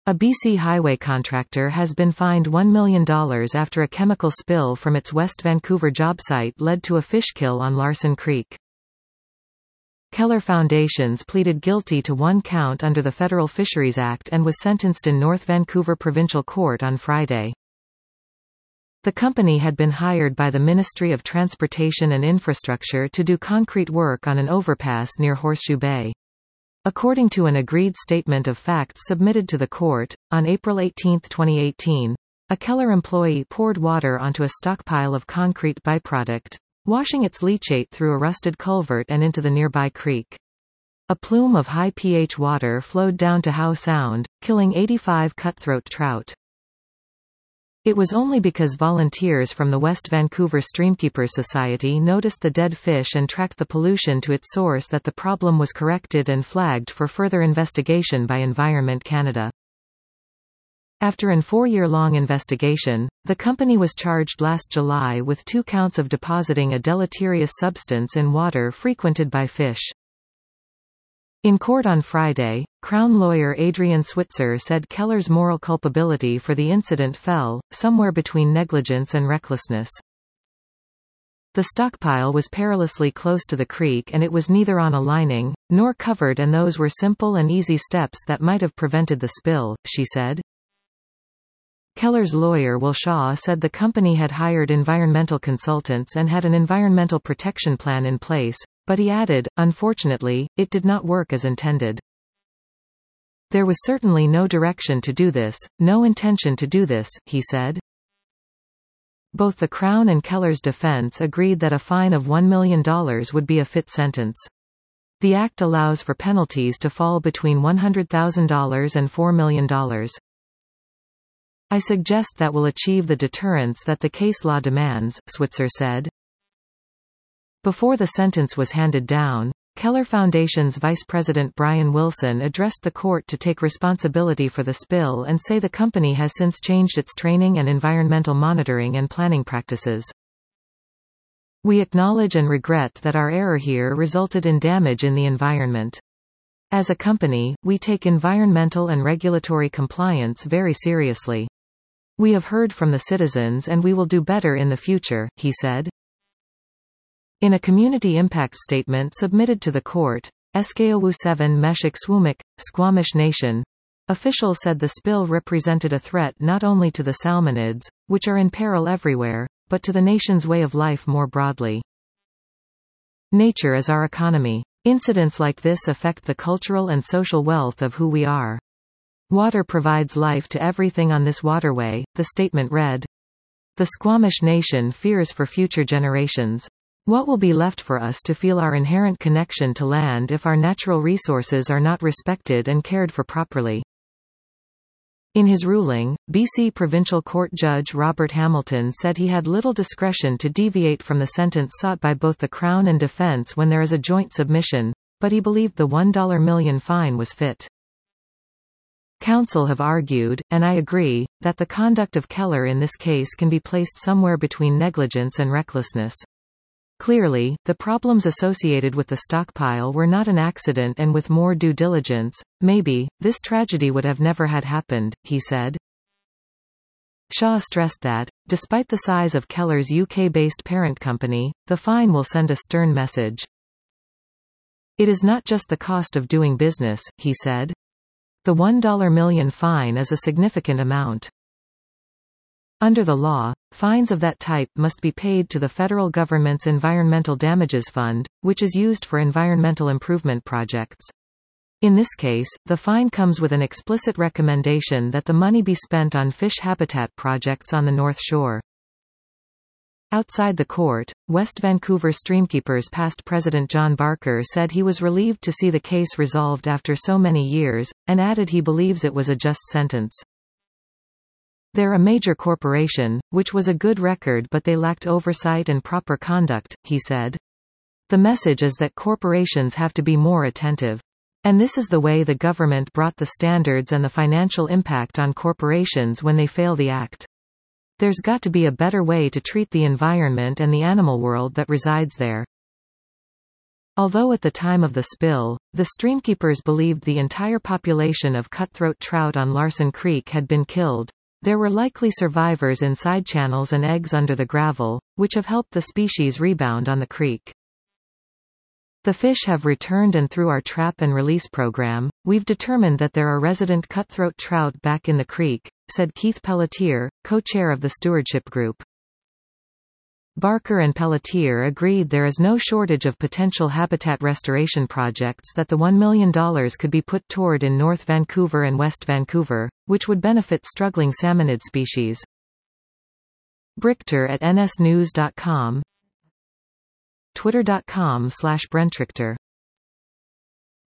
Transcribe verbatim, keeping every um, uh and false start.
A B C highway contractor has been fined one million dollars after a chemical spill from its West Vancouver job site led to a fish kill on Larson Creek. Keller Foundations pleaded guilty to one count under the Federal Fisheries Act and was sentenced in North Vancouver Provincial Court on Friday. The company had been hired by the Ministry of Transportation and Infrastructure to do concrete work on an overpass near Horseshoe Bay. According to an agreed statement of facts submitted to the court, on April eighteenth twenty eighteen, a Keller employee poured water onto a stockpile of concrete byproduct, washing its leachate through a rusted culvert and into the nearby creek. A plume of high pH water flowed down to Howe Sound, killing eighty-five cutthroat trout. It was only because volunteers from the West Vancouver Streamkeepers Society noticed the dead fish and tracked the pollution to its source that the problem was corrected and flagged for further investigation by Environment Canada. After an four-year-long investigation, the company was charged last July with two counts of depositing a deleterious substance in water frequented by fish. In court on Friday, Crown lawyer Adrian Switzer said Keller's moral culpability for the incident fell, somewhere between negligence and recklessness. The stockpile was perilously close to the creek and it was neither on a lining, nor covered, and those were simple and easy steps that might have prevented the spill, she said. Keller's lawyer Will Shaw said the company had hired environmental consultants and had an environmental protection plan in place, but he added, unfortunately, it did not work as intended. There was certainly no direction to do this, no intention to do this, he said. Both the Crown and Keller's defense agreed that a fine of one million dollars would be a fit sentence. The Act allows for penalties to fall between one hundred thousand dollars and four million dollars. I suggest that will achieve the deterrence that the case law demands, Switzer said. Before the sentence was handed down, Keller Foundation's Vice President Brian Wilson addressed the court to take responsibility for the spill and say the company has since changed its training and environmental monitoring and planning practices. We acknowledge and regret that our error here resulted in damage in the environment. As a company, we take environmental and regulatory compliance very seriously. We have heard from the citizens and we will do better in the future, he said. In a community impact statement submitted to the court, Eskayowoo seven Meshik Swumik, Squamish Nation, officials said the spill represented a threat not only to the salmonids, which are in peril everywhere, but to the nation's way of life more broadly. Nature is our economy. Incidents like this affect the cultural and social wealth of who we are. Water provides life to everything on this waterway, the statement read. The Squamish Nation fears for future generations. What will be left for us to feel our inherent connection to land if our natural resources are not respected and cared for properly? In his ruling, B C Provincial Court Judge Robert Hamilton said he had little discretion to deviate from the sentence sought by both the Crown and defense when there is a joint submission, but he believed the one million dollars fine was fit. Counsel have argued, and I agree, that the conduct of Keller in this case can be placed somewhere between negligence and recklessness. Clearly, the problems associated with the stockpile were not an accident, and with more due diligence, maybe, this tragedy would have never had happened, he said. Shaw stressed that, despite the size of Keller's U K-based parent company, the fine will send a stern message. It is not just the cost of doing business, he said. The one million dollar fine is a significant amount. Under the law, fines of that type must be paid to the federal government's Environmental Damages Fund, which is used for environmental improvement projects. In this case, the fine comes with an explicit recommendation that the money be spent on fish habitat projects on the North Shore. Outside the court, West Vancouver Streamkeepers past president John Barker said he was relieved to see the case resolved after so many years, and added he believes it was a just sentence. They're a major corporation, which was a good record, but they lacked oversight and proper conduct, he said. The message is that corporations have to be more attentive. And this is the way the government brought the standards and the financial impact on corporations when they fail the act. There's got to be a better way to treat the environment and the animal world that resides there. Although at the time of the spill, the streamkeepers believed the entire population of cutthroat trout on Larson Creek had been killed, there were likely survivors in side channels and eggs under the gravel, which have helped the species rebound on the creek. The fish have returned, and through our trap and release program, we've determined that there are resident cutthroat trout back in the creek, said Keith Pelletier, co-chair of the stewardship group. Barker and Pelletier agreed there is no shortage of potential habitat restoration projects that the one million dollars could be put toward in North Vancouver and West Vancouver, which would benefit struggling salmonid species. Brichter at N S news dot com, twitter dot com slash Brentrichter